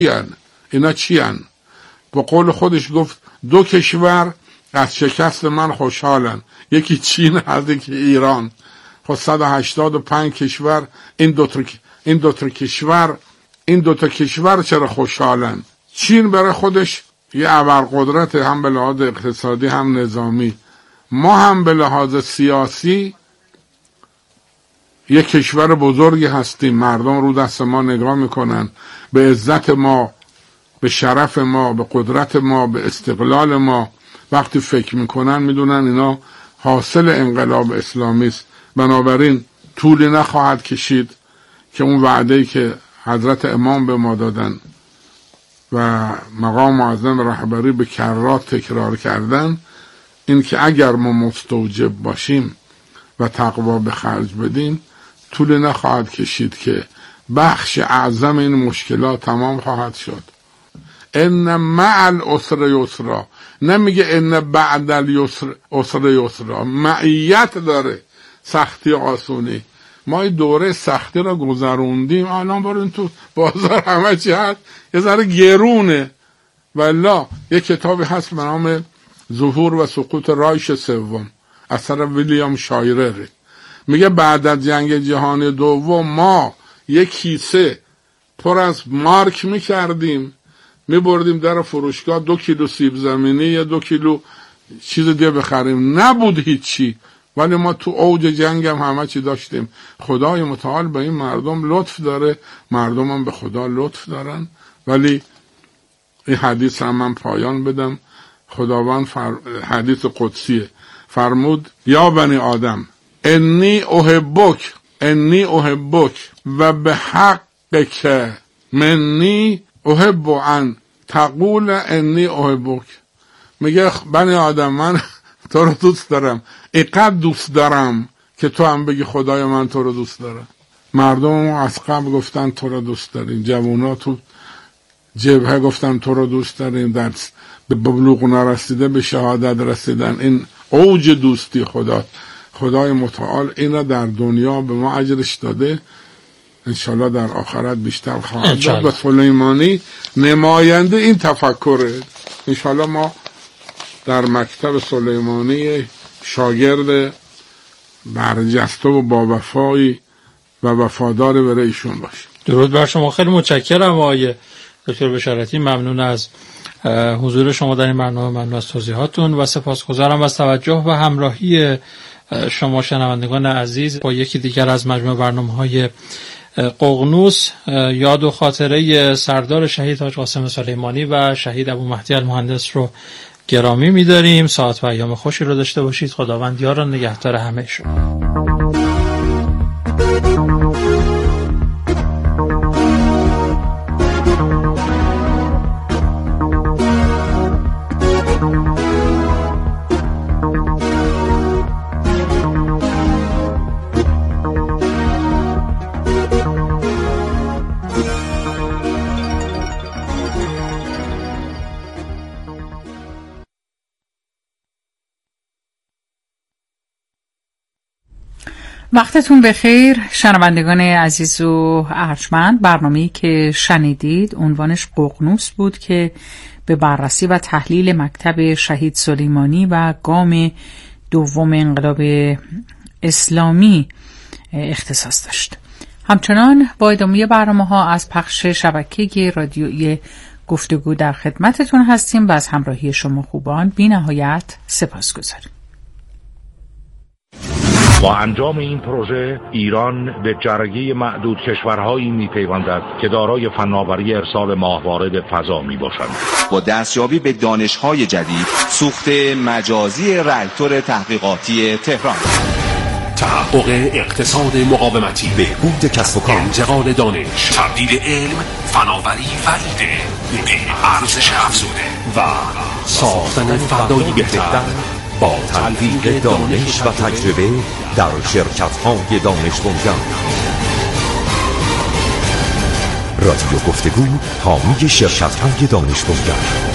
اینا چی هن؟ با قول خودش گفت 2 کشور از شکست من خوشحالن، یکی چین هست یکی ایران. خب 185 کشور این دو تا کشور چرا خوشحالن؟ چین برای خودش یه ابرقدرت، هم به لحاظ اقتصادی هم نظامی. ما هم به لحاظ سیاسی یک کشور بزرگی هستیم، مردم رو دست ما نگاه میکنن، به عزت ما، به شرف ما، به قدرت ما، به استقلال ما وقتی فکر میکنن میدونن اینا حاصل انقلاب اسلامی است. بنابراین طولی نخواهد کشید که اون وعده‌ای که حضرت امام به ما دادن و مقام معظم رهبری به کرات تکرار کردن، این که اگر ما مستوجب باشیم و تقوا به خرج بدیم طول نخواهد کشید که بخش اعظم این مشکلات تمام خواهد شد. ان مع العسر یسرا، نمیگه ان بعد العسر یسرا، معیت داره سختی آسونی. ما این دوره سختی را گذروندیم، الان برین تو بازار همه چی هست یه ذره گرونه. والله یه کتابی هست به نام ظهور و سقوط رایش سوم اثر ویلیام شایرر، میگه بعد از جنگ جهانی دوم ما یک کیسه پر از مارک میکردیم، میبردیم در فروشگاه 2 کیلو سیب زمینی یا 2 کیلو چیز دیگه بخریم، نبود هیچی. ولی ما تو اوج جنگ هم همه چی داشتیم. خدای متعال به این مردم لطف داره، مردم هم به خدا لطف دارن. ولی این حدیث هم من پایان بدم. خداوند حدیث قدسیه، فرمود یا بنی آدم انی احبک و به حقک منی احب ان تقول انی احبک. میگه بنی آدم من تو رو دوست دارم، اینقدر دوست دارم که تو هم بگی خدای من تو رو دوست دارم. مردم از قبل گفتن تو رو دوست داریم، جوونا تو جبهه گفتن تو رو دوست داریم، در به بلوغ نرسیده به شهادت رسیدن. این اوج دوستی خدای متعال این را در دنیا به ما اجرش داده، انشالله در آخرت بیشتر خواهد داد. و سلیمانی نماینده این تفکره. انشالله ما در مکتب سلیمانی شاگرد برجسته و با وفایی و وفادار برای ایشون باشیم. درود بر شما. خیلی متشکرم آقای دکتر بشارتی، ممنون از حضور شما در این برنامه، ممنون از توضیحاتون و سپاسگزارم از توجه و همراهی شما شنوندگان عزیز با یکی دیگر از مجموعه برنامه‌های ققنوس. یاد و خاطره سردار شهید حاج قاسم سلیمانی و شهید ابو مهدی المهندس رو گرامی می‌داریم. ساعت و ایام خوشی رو داشته باشید. خداوند یار و نگهدار همه شما. وقتتون بخیر شنوندگان عزیز و ارجمند. برنامه‌ای که شنیدید عنوانش ققنوس بود که به بررسی و تحلیل مکتب شهید سلیمانی و گام دوم انقلاب اسلامی اختصاص داشت. همچنان با ادامه برنامه‌ها از پخش شبکه رادیویی گفتگو در خدمتتون هستیم و از همراهی شما خوبان بی نهایت سپاسگزاریم. با انجام این پروژه ایران به جرگه معدود کشورهایی می‌پیوندد که دارای فناوری ارسال ماهواره به فضا میباشند. با دستیابی به دانش‌های جدید، سوخت مجازی راکتور تحقیقاتی تهران، تحقق اقتصاد مقاومتی، بهبود کسب و کار، انتقال دانش، تبدیل علم، فناوری و ایده به ارزش افزوده و ساختن فردایی بهتر با تلفیق دانش و تجربه در شرکت‌های دانش بنیان. رادیو گفتگو حامی شرکت‌های دانش بنیان.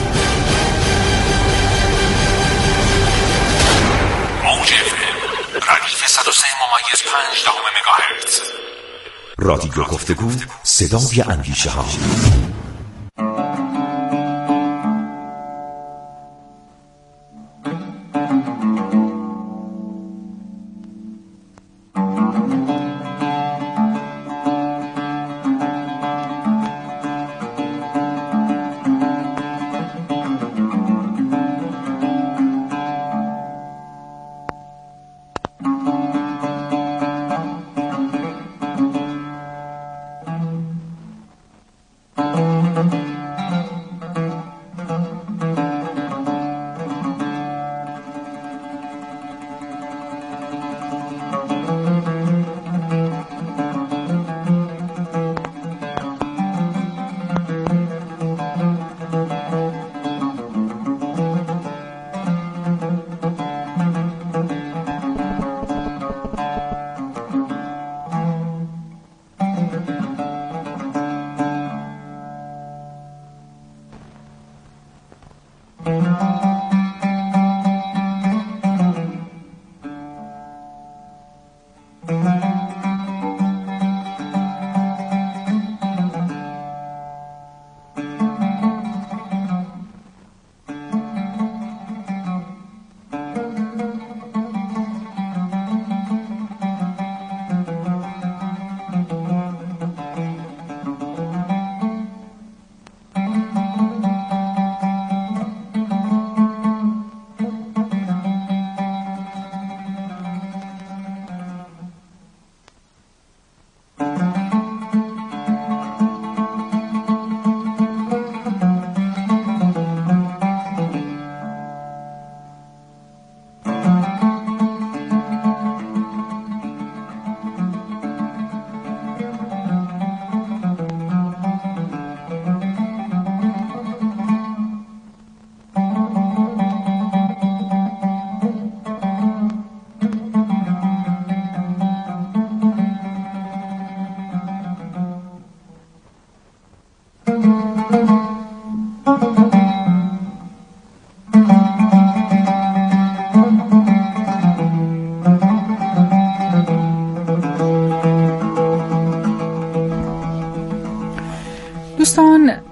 موج ردیف 103.5 مگاهرتز. رادیو گفتگو صدای اندیشه ها.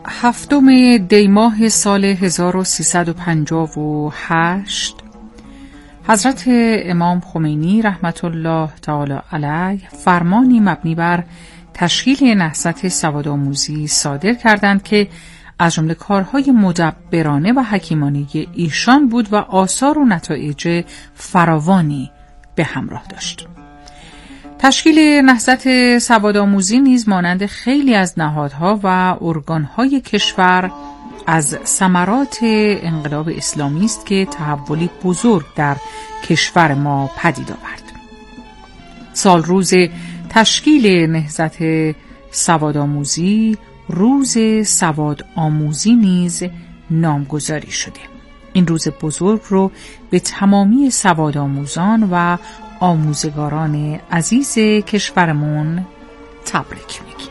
7 دی ماه سال 1358 حضرت امام خمینی رحمت الله تعالی علیه فرمانی مبنی بر تشکیل نهضت سوادآموزی صادر کردند که از جمله کارهای مدبرانه و حکیمانه ایشان بود و آثار و نتایج فراوانی به همراه داشت. تشکیل نهضت سوادآموزی نیز مانند خیلی از نهادها و ارگانهای کشور از ثمرات انقلاب اسلامی است که تحولی بزرگ در کشور ما پدید آورد. سال روز تشکیل نهضت سوادآموزی روز سواد آموزی نیز نامگذاری شده. این روز بزرگ رو به تمامی سوادآموزان و آموزگاران عزیز کشورمون تبریک میگیم.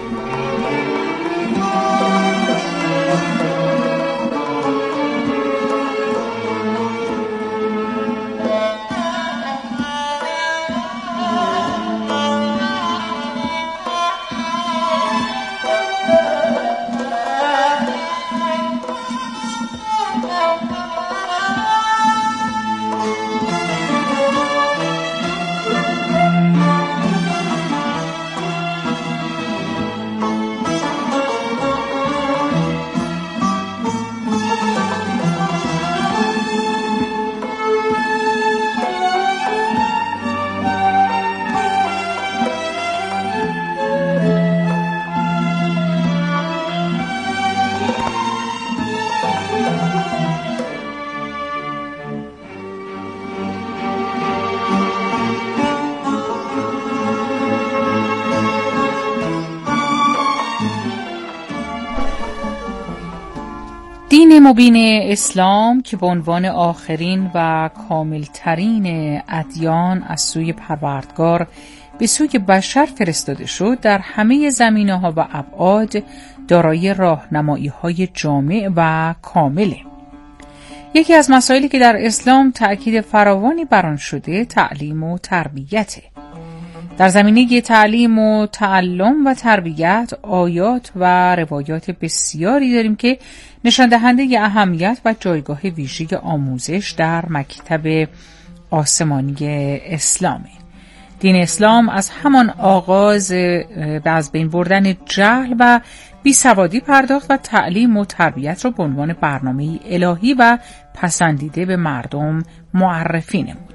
دین مبین اسلام که به عنوان آخرین و کاملترین ادیان از سوی پروردگار به سوی بشر فرستاده شد، در همه زمینه‌ها و ابعاد دارای راهنمایی‌های جامع و کامله. یکی از مسائلی که در اسلام تأکید فراوانی بر آن شده تعلیم و تربیته. در زمینه تعلیم و تعلم و تربیت آیات و روایات بسیاری داریم که نشان دهنده اهمیت و جایگاه ویژه آموزش در مکتب آسمانی اسلامه. دین اسلام از همان آغاز به از بین بردن جهل و بیسوادی پرداخت و تعلیم و تربیت را به عنوان برنامه الهی و پسندیده به مردم معرفی نمود.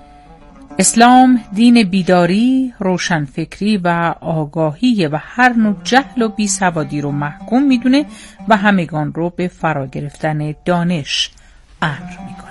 اسلام دین بیداری، روشنفکری و آگاهی و هر نوع جهل و بیسوادی رو محکوم میدونه و همگان رو به فرا گرفتن دانش امر میکنه.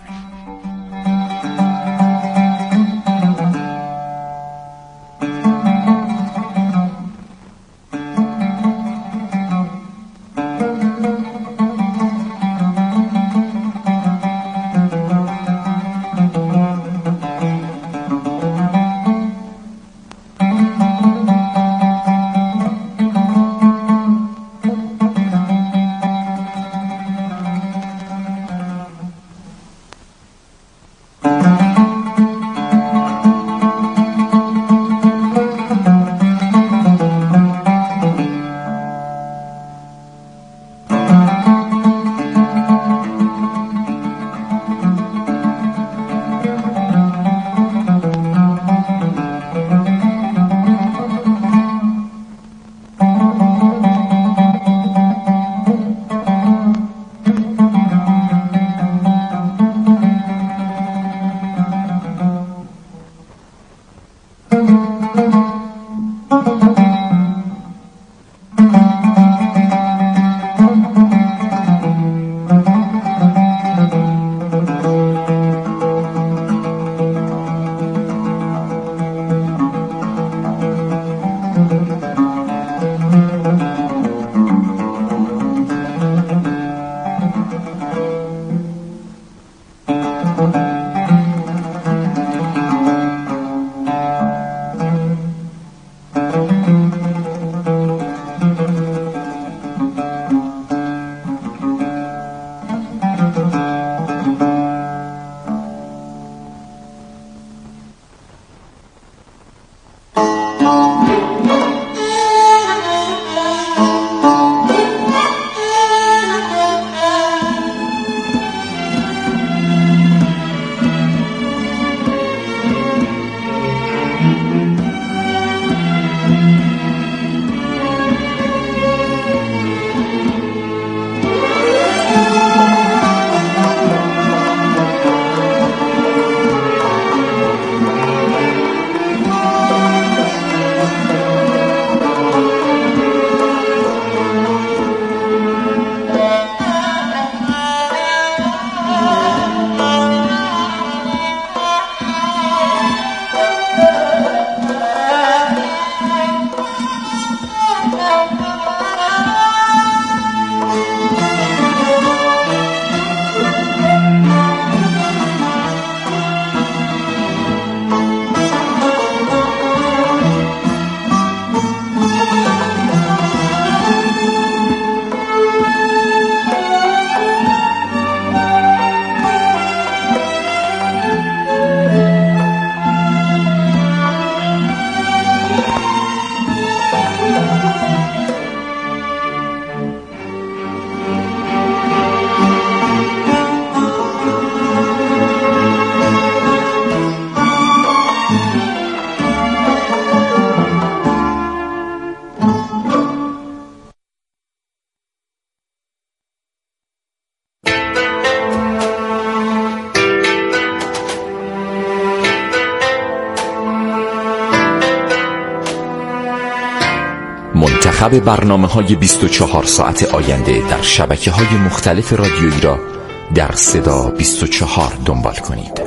منتخب برنامه‌های 24 ساعت آینده در شبکه‌های مختلف رادیویی را در صدا 24 دنبال کنید.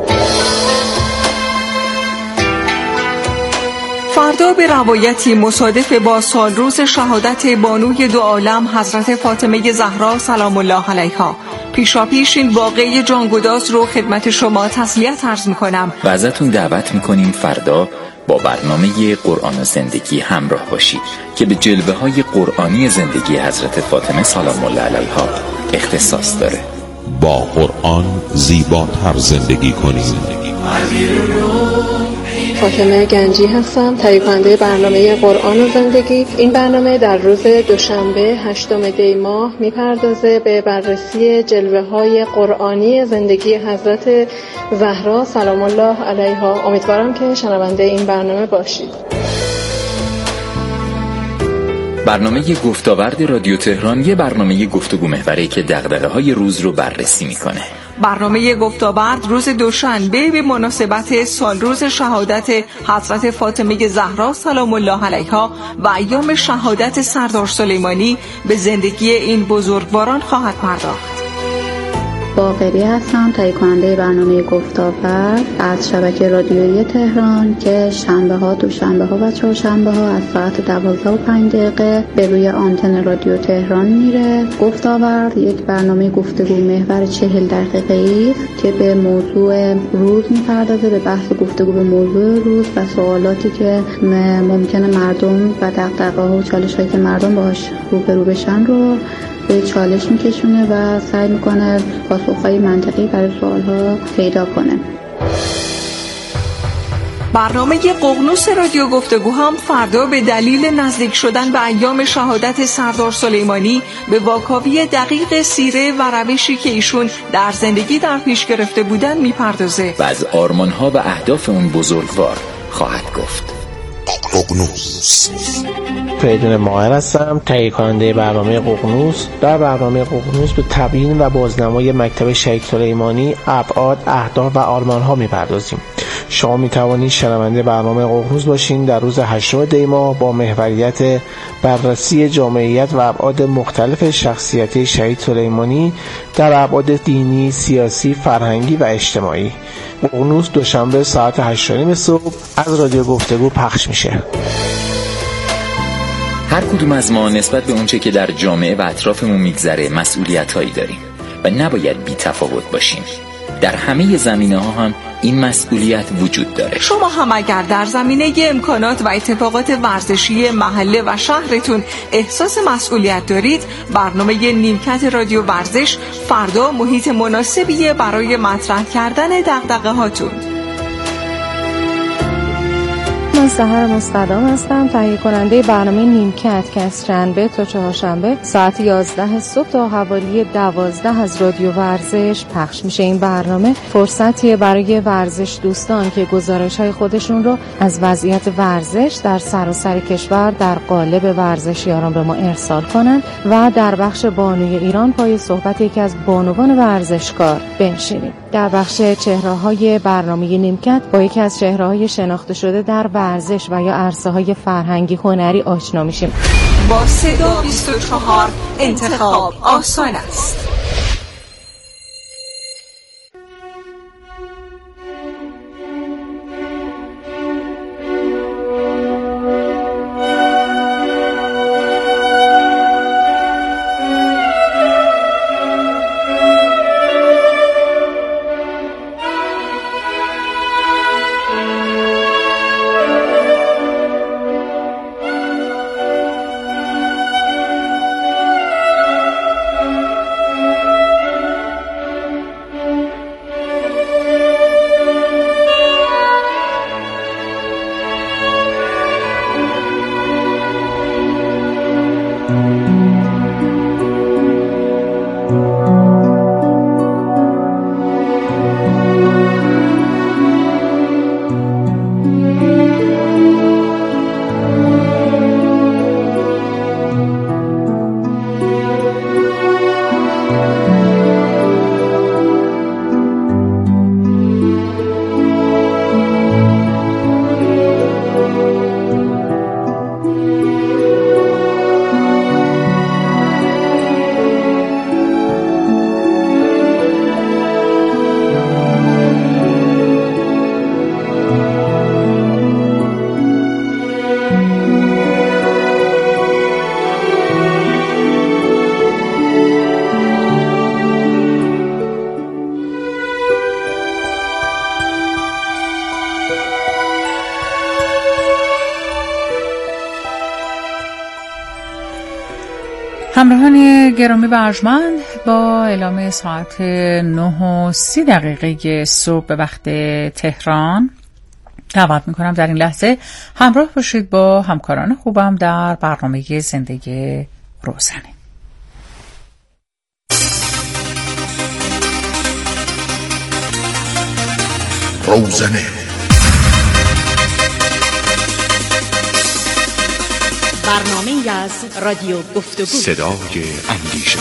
فردا به روایتی مصادف با سالروز شهادت بانوی دو عالم حضرت فاطمه زهرا سلام الله علیها، پیشاپیش این واقعه جانگداز رو خدمت شما تسلیت عرض میکنم و ازتون دعوت میکنیم فردا با برنامه قرآن و زندگی همراه باشید که به جلوه های قرآنی زندگی حضرت فاطمه سلام الله علیها اختصاص داره. با قرآن زیباتر زندگی کنید. فاطمه گنجی هستم، تهیه کننده برنامه قرآن و زندگی. این برنامه در روز دوشنبه 8 دی ماه میپردازه به بررسی جلوه های قرآنی زندگی حضرت زهرا سلام الله علیها. امیدوارم که شنونده این برنامه باشید. برنامه گفتاورد رادیو تهران یه برنامه گفتگو محوری که دغدغه‌های روز رو بررسی میکنه. برنامه گفتاورد روز دوشنبه به مناسبت سالروز شهادت حضرت فاطمه زهرا سلام الله علیها و ایام شهادت سردار سلیمانی به زندگی این بزرگواران خواهد پرداخت. باقری هستم، تهیه کننده برنامه گفتاورد از شبکه رادیویی تهران که شنبه ها، دوشنبه ها و چهارشنبه ها از ساعت 12:05 به روی آنتن رادیو تهران میره. گفتاورد یک برنامه گفتگو محور 40 دقیقه‌ای است که به موضوع روز میپردازه، به بحث گفتگو به موضوع روز و سوالاتی که ممکنه مردم و دغدغه‌ها و چالش‌هایی که مردم باهاش روبرو بشن رو به چالش میکشونه و سعی میکنه پاسخهای منطقی برای سوالها پیدا کنه. برنامه ققنوس رادیو گفتگو هم فردا به دلیل نزدیک شدن به ایام شهادت سردار سلیمانی به واکاوی دقیق سیره و روشی که ایشون در زندگی در پیش گرفته بودن میپردازه و از آرمانها و اهداف اون بزرگوار خواهد گفت. ققنوس. فریدون ماهر هستم، تهیه کننده برنامه ققنوس. در برنامه ققنوس به تبیین و بازنمای مکتب شهید سلیمانی، ابعاد، اهداف و آرمان‌ها می‌پردازیم. شما می‌توانید شنونده برنامه ققنوس باشین در روز 8 دی ماه با محوریت بررسی جامعیت و ابعاد مختلف شخصیت شهید سلیمانی در ابعاد دینی، سیاسی، فرهنگی و اجتماعی. ققنوس دوشنبه ساعت 8:30 صبح از رادیو گفتگو پخش میشه. هر کدوم از ما نسبت به اونچه که در جامعه و اطرافمون میگذره مسئولیت‌هایی داریم و نباید بی تفاوت باشیم. در همه زمینه‌ها هم این مسئولیت وجود داره. شما هم اگر در زمینه امکانات و اتفاقات ورزشی محله و شهرتون احساس مسئولیت دارید، برنامه نیمکت رادیو ورزش فردا محیط مناسبیه برای مطرح کردن دغدغه‌هاتون. من سحر مستدام هستم، تهیه کننده برنامه نیمکت که از شنبه تا چهارشنبه ساعت 11 صبح تا حوالی 12 از رادیو ورزش پخش میشه. این برنامه فرصتیه برای ورزش دوستان که گزارش‌های خودشون رو از وضعیت ورزش در سراسر کشور در قالب ورزشیاران به ما ارسال کنن و در بخش بانوی ایران پای صحبت یکی از بانوان ورزشکار بنشینیم. در بخش چهره‌های برنامه نیمکت با یکی از چهره‌های شناخته شده در ورزش و یا عرصه‌های فرهنگی هنری آشنا میشیم. با صدا 24 انتخاب آسان است. همراهان گرامی و ارجمند، با اعلام ساعت 9:30 صبح به وقت تهران دعوت میکنم در این لحظه همراه باشید با همکاران خوبم در برنامه زندگی روزانه. برنامه از رادیو گفتگو، صدای اندیشه.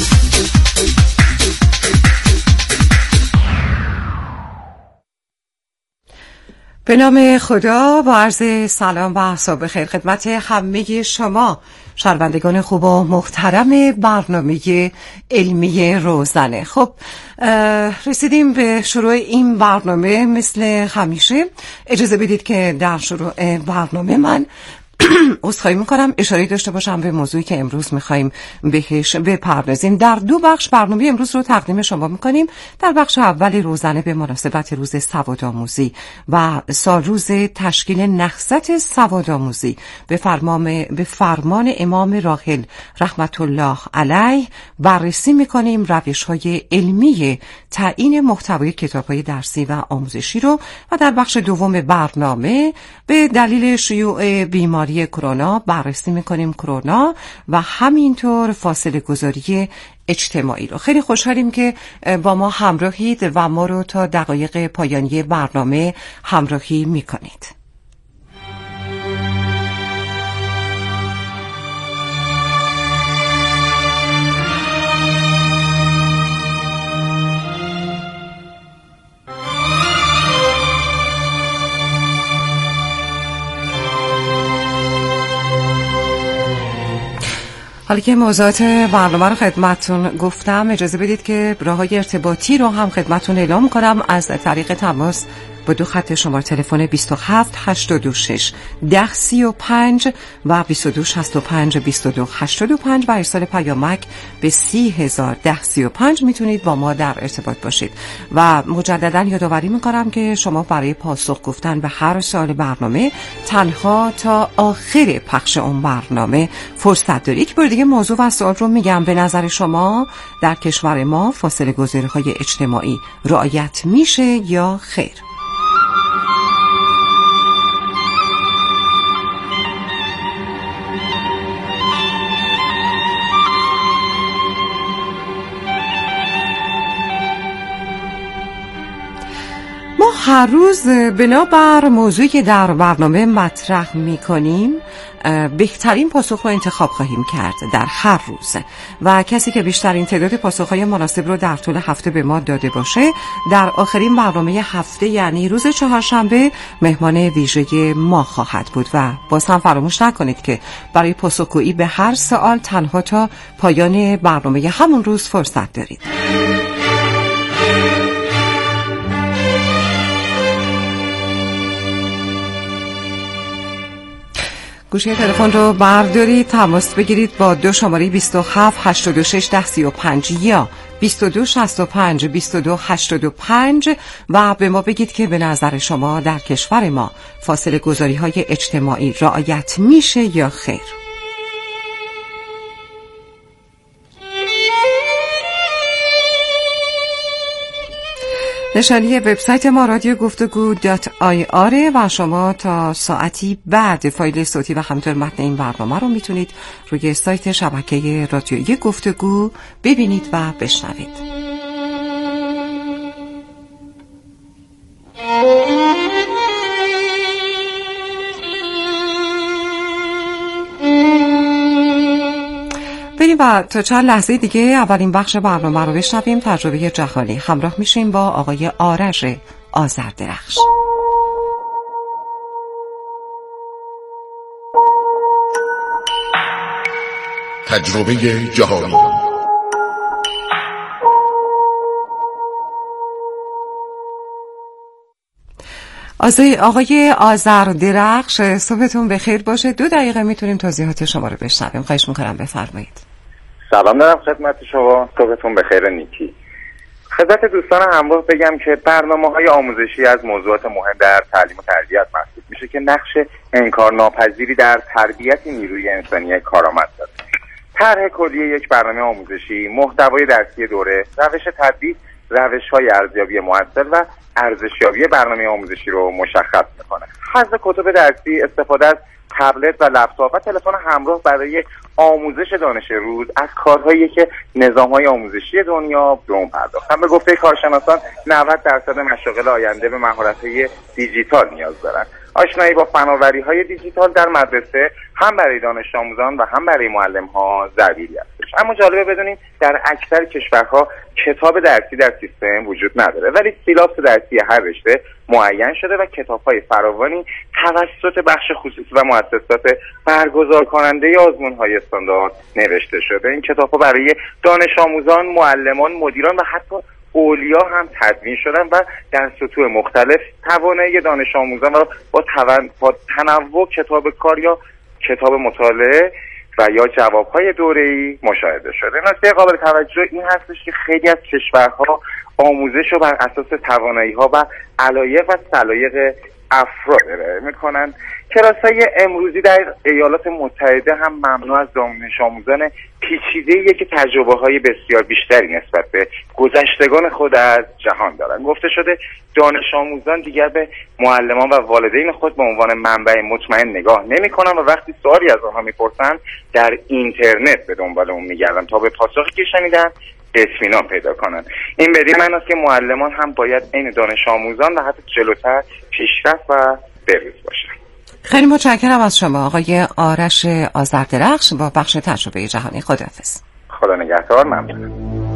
به نام خدا و عرض سلام و صبح خیر خدمت همه شما شنوندگان خوب و محترم برنامه علمی روزانه. خب رسیدیم به شروع این برنامه. مثل همیشه اجازه بدید که در شروع برنامه من عذرخواهی میکنم اشاره داشته باشم به موضوعی که امروز میخواییم بهش بپردازیم. در دو بخش برنامه امروز رو تقدیم شما میکنیم. در بخش اول روزانه به مناسبت روز سوادآموزی و سالروز تشکیل نهضت سوادآموزی به فرمان امام راحل رحمت الله علیه بررسی میکنیم روش‌های علمی تعیین محتوای کتاب‌های درسی و آموزشی رو. و در بخش دوم برنامه به دلیل شیوع بیماری کرونا بررسی میکنیم کرونا و همینطور فاصله گذاری اجتماعی رو. خیلی خوشحالیم که با ما همراهید و ما رو تا دقایق پایانی برنامه همراهی میکنید. حالا که موضوعات برنامه رو خدمتون گفتم، اجازه بدید که راه‌های ارتباطی رو هم خدمتون اعلام کنم. از طریق تماس با دو خط شماره تلفن 27 826 1035 و 22 65 22 85 و ارسال پیامک به 301035 میتونید با ما در ارتباط باشید. و مجددا یادآوری میکنم که شما برای پاسخ گفتن به هر سوال برنامه تنها تا آخر پخش اون برنامه فرصت دارید. یک بار دیگه موضوع و سوال رو میگم. به نظر شما در کشور ما فاصله گذاری‌های اجتماعی رعایت میشه یا خیر؟ هر روز بنابر موضوعی که در برنامه مطرح می‌کنیم بهترین پاسخ رو انتخاب خواهیم کرد در هر روز و کسی که بیشترین تعداد پاسخ‌های مناسب رو در طول هفته به ما داده باشه در آخرین برنامه هفته یعنی روز چهارشنبه مهمان ویژه ما خواهد بود. و باز هم فراموش نکنید که برای پاسخگویی به هر سوال تنها تا پایان برنامه همون روز فرصت دارید. گوشی تلفن رو بردارید، تماس بگیرید با دو شماره 27 86 1035 یا 22 65 22 85 و به ما بگید که به نظر شما در کشور ما فاصله گذاری های اجتماعی رعایت میشه یا خیر. نشانی وبسایت ما رادیو گفتگو .ir و شما تا ساعتی بعد فایل صوتی و همینطور متن این برنامه رو میتونید روی سایت شبکه رادیویی گفتگو ببینید و بشنوید. و تا چند لحظه دیگه اولین بخش برنامه رو بشنویم. تجربه جهانی. همراه میشیم با آقای آرش آذردرخش. تجربه جهانی. آقای آذردرخش صبحتون بخیر باشه. 2 دقیقه میتونیم توضیحات شما رو بشنویم. خواهش میکنم بفرمایید. سلام دارم خدمت شما. صبحتون بخیر نیکی. خدمت دوستان همراه بگم که برنامه‌های آموزشی از موضوعات مهم در تعلیم و تربیت محسوب میشه که نقش انکارناپذیری در تربیت نیروی انسانی کارآمد داره. طرح کلی یک برنامه آموزشی، محتوای درسی دوره، روش تدریس، روش‌های ارزیابی مؤثر و ارزشیابی برنامه آموزشی رو مشخص می‌کنه. حذف کتب درسی، استفاده از تبلت و لپتاپ و تلفن همراه برای آموزش دانش روز از کارهایی که نظام‌های آموزشی دنیا به اون پرداختن. به گفته کارشناسان 90% مشاغل آینده به مهارت‌های دیجیتال نیاز دارند. آشنایی با فناوری‌های دیجیتال در مدرسه هم برای دانش آموزان و هم برای معلم‌ها ضروری است. اما جالبه بدونیم در اکثر کشورها کتاب درسی در سیستم وجود نداره، ولی سیلاس درسی هر رشته معین شده و کتاب‌های فراوانی توسط بخش خصوصی و مؤسسات برگزار کننده آزمون‌های استاندارد نوشته شده. این کتاب‌ها برای دانش آموزان، معلمان، مدیران و حتی اولیا هم تدوین شدن و در سطوح مختلف توانایی دانش آموزان رو با تنوع کتاب کار یا کتاب مطالعه و یا جواب‌های دوره‌ای مشاهده شده. نکته قابل توجه این هستش که خیلی از کشورها آموزش رو بر اساس توانایی‌ها و علایق و سلایق افراد ارائه می‌کنند. کلاس‌های امروزی در ایالات متحده هم ممنوع از دانش آموزان پیچیده‌ایه که تجربه‌های بسیار بیشتری نسبت به گذشتگان خود از جهان دارند. گفته شده دانش آموزان دیگر به معلمان و والدین خود به عنوان منبع مطمئن نگاه نمی‌کنند و وقتی سوالی از آنها می‌پرسند در اینترنت به دنبال اون می‌گردند تا به پاسخی که شنیدن اطمینان پیدا کنند. این بدین معنی است که معلمان هم باید عین دانش آموزان و حتی جلوتر پیشرفت و بروز باشند. خیلی متشکرم از شما آقای آرش آذردرخش با بخش تجربه جهانی. خداحافظ. خدا نگهدار. ممنون.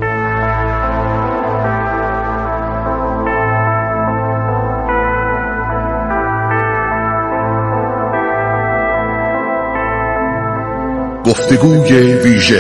گفتگوی ویژه.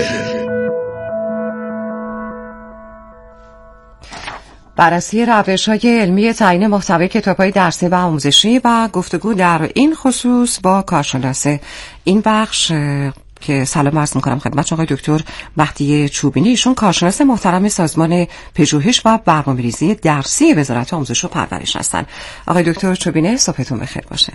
بررسی روش‌های علمی تعیین محتوای کتاب‌های درسی و آموزشی و گفتگو در این خصوص با کارشناس این بخش که سلام عرض می‌کنم خدمت آقای دکتر مهدی چوبینی. ایشون کارشناس محترم سازمان پژوهش و برنامه‌ریزی درسی وزارت آموزش و پرورش هستند. آقای دکتر چوبینی صبحتون بخیر باشه.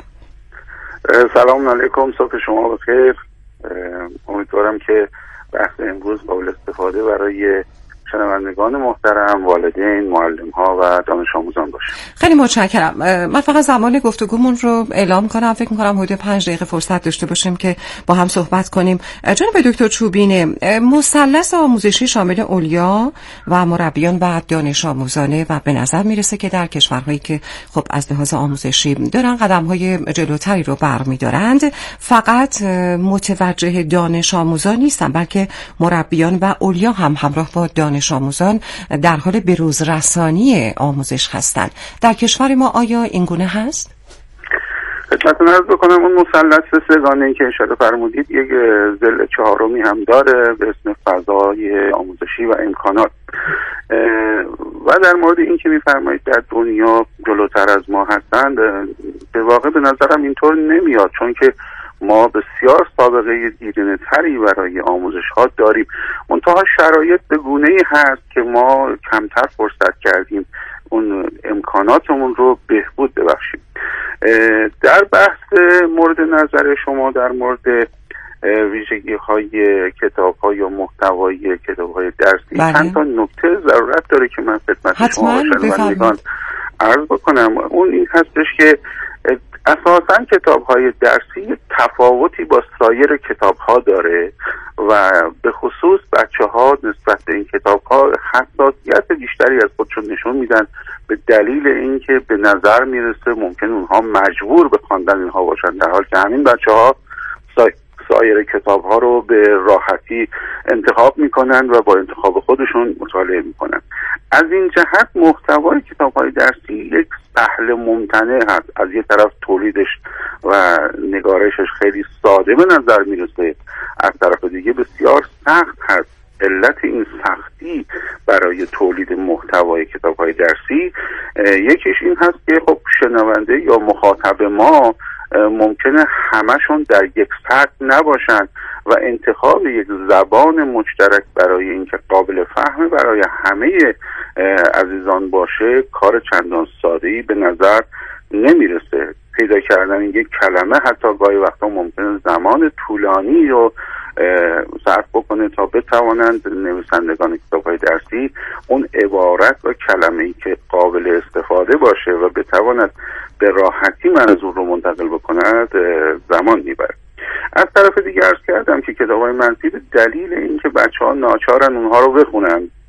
سلام علیکم، صبح شما بخیر. امیدوارم که بحث امروز قابل استفاده برای شنوندگان محترم، والدین، معلم‌ها و دانش آموزان باشه. خیلی متشکرم. من فقط زمان گفتگومون رو اعلام کنم. فکر می‌کنم حدود 5 دقیقه فرصت داشته باشیم که با هم صحبت کنیم. جناب دکتر چوبینه، مثلث آموزشی شامل اولیا و مربیان و دانش آموزانه و به نظر میرسه که در کشورهایی که خب از لحاظ آموزشی دارن قدم‌های جلوتری رو برمی‌دارند، فقط متوجه دانش آموزان نیستن، بلکه مربیان و اولیا هم همراه با دانش آموزان در حال بروز رسانی آموزش هستند. در کشور ما آیا این گونه هست؟ خدمتتون عرض بکنم اون مثلث سه‌گانه‌ای که اشاره فرمودید یک ضلع چهارمی هم داره به اسم فضای آموزشی و امکانات. و در مورد این که می‌فرمایید در دنیا جلوتر از ما هستند، به واقع به نظرم اینطور نمیاد، چون که ما بسیار سابقه دیرینه تری برای آموزش ها داریم. منتها شرایط به گونه‌ای هست که ما کمتر فرصت کردیم اون امکاناتمون رو بهبود ببخشیم. در بحث مورد نظر شما در مورد ویژگی های کتاب های یا محتوای کتاب های درسی چند تا نکته ضرورت داره که من خدمت شما شنوندگان عرض بکنم. اون این هستش که اساساً کتاب‌های درسی تفاوتی با سایر کتاب‌ها داره و به خصوص بچه‌ها نسبت به این کتاب‌ها حساسیت بیشتری از خودشون نشون میدن به دلیل اینکه به نظر میرسه ممکن اونها مجبور به خواندن اینها باشن، در حالی که همین بچه‌ها سایر کتاب‌ها رو به راحتی انتخاب میکنن و با انتخاب خودشون مطالعه میکنن. از این جهت محتوای کتاب‌های درسی یک سهل ممتنع هست. از یه طرف تولیدش و نگارشش خیلی ساده به نظر میرسه، از طرف دیگه بسیار سخت هست. علت این سختی برای تولید محتوای کتاب‌های درسی یکیش این هست که خب شنونده یا مخاطب ما ممکنه همشون در یک سطح نباشن و انتخاب یک زبان مشترک برای اینکه قابل فهم برای همه عزیزان باشه کار چندان ساده‌ای به نظر نمیرسه. پیدا کردن یک کلمه حتی گاهی وقتا ممکنه زمان طولانی رو صرف بکنه تا بتوانند نویسندگان کتاب‌های درسی اون عبارت و کلمه‌ای که قابل استفاده باشه و بتواند به راحتی منظور رو منتقل بکند زمان میبره. از طرف دیگه عرض کردم که کتاب‌های منفی به دلیل اینکه بچه‌ها ناچارن اونها رو بخونن